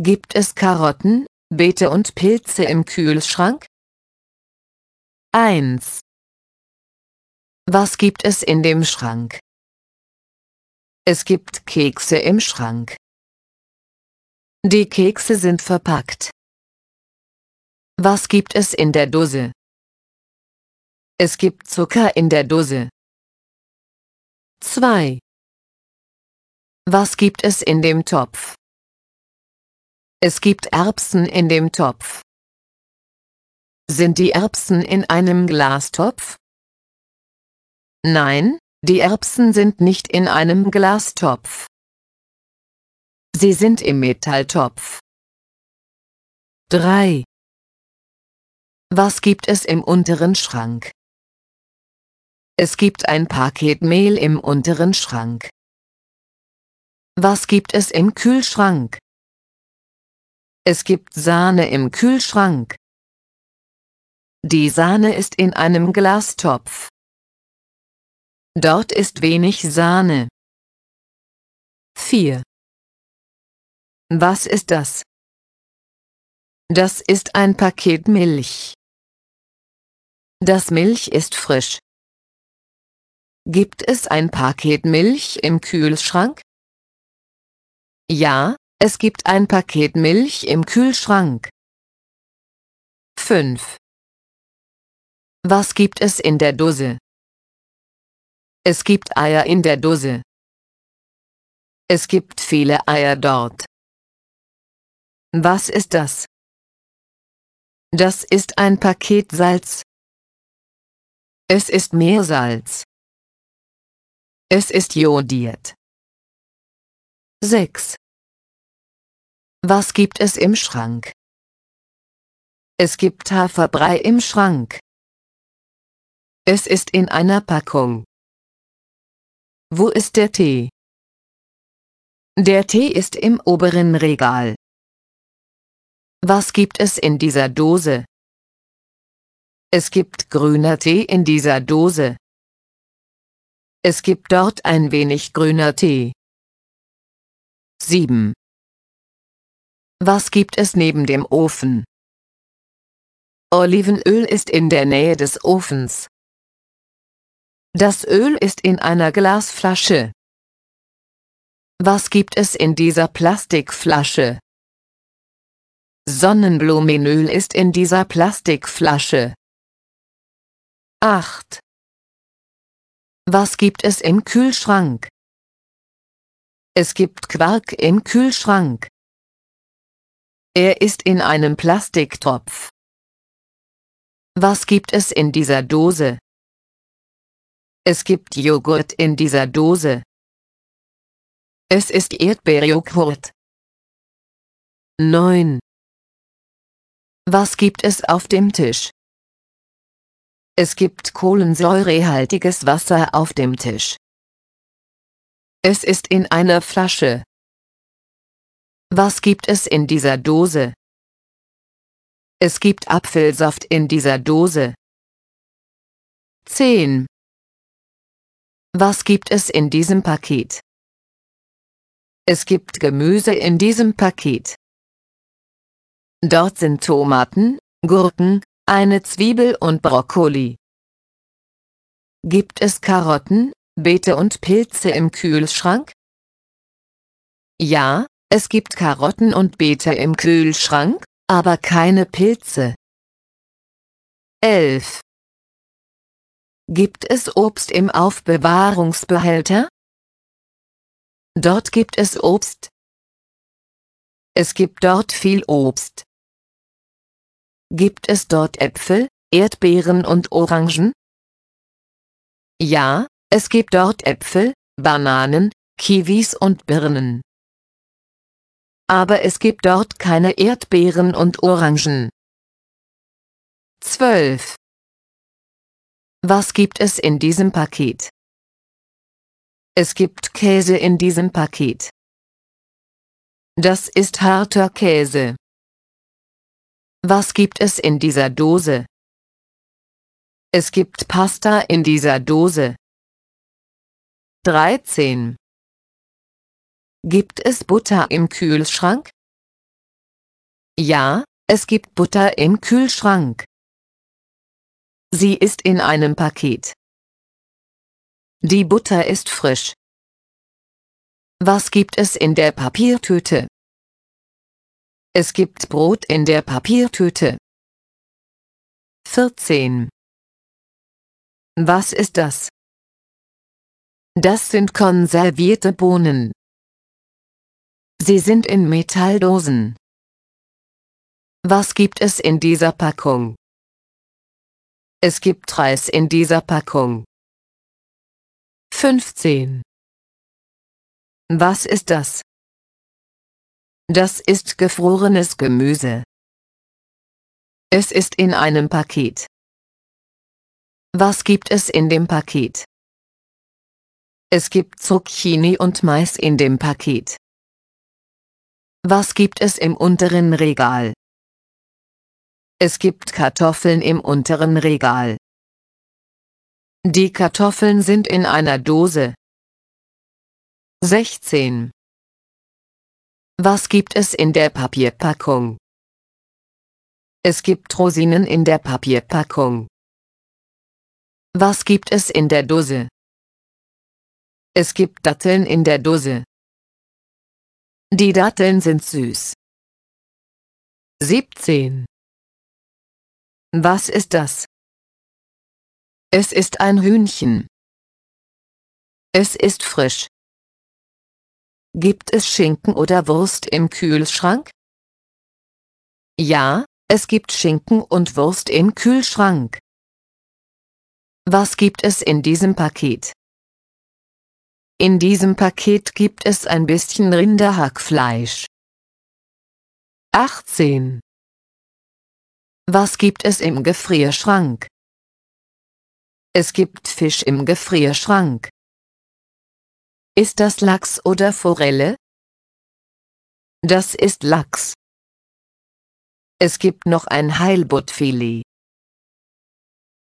Gibt es Karotten, Beete und Pilze im Kühlschrank? 1. Was gibt es in dem Schrank? Es gibt Kekse im Schrank. Die Kekse sind verpackt. Was gibt es in der Dose? Es gibt Zucker in der Dose. 2. Was gibt es in dem Topf? Es gibt Erbsen in dem Topf. Sind die Erbsen in einem Glastopf? Nein, die Erbsen sind nicht in einem Glastopf. Sie sind im Metalltopf. 3. Was gibt es im unteren Schrank? Es gibt ein Paket Mehl im unteren Schrank. Was gibt es im Kühlschrank? Es gibt Sahne im Kühlschrank. Die Sahne ist in einem Glastopf. Dort ist wenig Sahne. 4. Was ist das? Das ist ein Paket Milch. Das Milch ist frisch. Gibt es ein Paket Milch im Kühlschrank? Ja, es gibt ein Paket Milch im Kühlschrank. 5. Was gibt es in der Dose? Es gibt Eier in der Dose. Es gibt viele Eier dort. Was ist das? Das ist ein Paket Salz. Es ist Meersalz. Es ist jodiert. 6. Was gibt es im Schrank? Es gibt Haferbrei im Schrank. Es ist in einer Packung. Wo ist der Tee? Der Tee ist im oberen Regal. Was gibt es in dieser Dose? Es gibt grüner Tee in dieser Dose. Es gibt dort ein wenig grüner Tee. 7. Was gibt es neben dem Ofen? Olivenöl ist in der Nähe des Ofens. Das Öl ist in einer Glasflasche. Was gibt es in dieser Plastikflasche? Sonnenblumenöl ist in dieser Plastikflasche. 8. Was gibt es im Kühlschrank? Es gibt Quark im Kühlschrank. Er ist in einem Plastiktopf. Was gibt es in dieser Dose? Es gibt Joghurt in dieser Dose. Es ist Erdbeerjoghurt. 9. Was gibt es auf dem Tisch? Es gibt kohlensäurehaltiges Wasser auf dem Tisch. Es ist in einer Flasche. Was gibt es in dieser Dose? Es gibt Apfelsaft in dieser Dose. 10. Was gibt es in diesem Paket? Es gibt Gemüse in diesem Paket. Dort sind Tomaten, Gurken, eine Zwiebel und Brokkoli. Gibt es Karotten, Beete und Pilze im Kühlschrank? Ja, es gibt Karotten und Beete im Kühlschrank, aber keine Pilze. 11. Gibt es Obst im Aufbewahrungsbehälter? Dort gibt es Obst. Es gibt dort viel Obst. Gibt es dort Äpfel, Erdbeeren und Orangen? Ja, es gibt dort Äpfel, Bananen, Kiwis und Birnen. Aber es gibt dort keine Erdbeeren und Orangen. 12. Was gibt es in diesem Paket? Es gibt Käse in diesem Paket. Das ist harter Käse. Was gibt es in dieser Dose? Es gibt Pasta in dieser Dose. 13. Gibt es Butter im Kühlschrank? Ja, es gibt Butter im Kühlschrank. Sie ist in einem Paket. Die Butter ist frisch. Was gibt es in der Papiertüte? Es gibt Brot in der Papiertüte. 14. Was ist das? Das sind konservierte Bohnen. Sie sind in Metalldosen. Was gibt es in dieser Packung? Es gibt Reis in dieser Packung. 15. Was ist das? Das ist gefrorenes Gemüse. Es ist in einem Paket. Was gibt es in dem Paket? Es gibt Zucchini und Mais in dem Paket. Was gibt es im unteren Regal? Es gibt Kartoffeln im unteren Regal. Die Kartoffeln sind in einer Dose. 16. Was gibt es in der Papierpackung? Es gibt Rosinen in der Papierpackung. Was gibt es in der Dose? Es gibt Datteln in der Dose. Die Datteln sind süß. 17. Was ist das? Es ist ein Hühnchen. Es ist frisch. Gibt es Schinken oder Wurst im Kühlschrank? Ja, es gibt Schinken und Wurst im Kühlschrank. Was gibt es in diesem Paket? In diesem Paket gibt es ein bisschen Rinderhackfleisch. 18. Was gibt es im Gefrierschrank? Es gibt Fisch im Gefrierschrank. Ist das Lachs oder Forelle? Das ist Lachs. Es gibt noch ein Heilbuttfilet.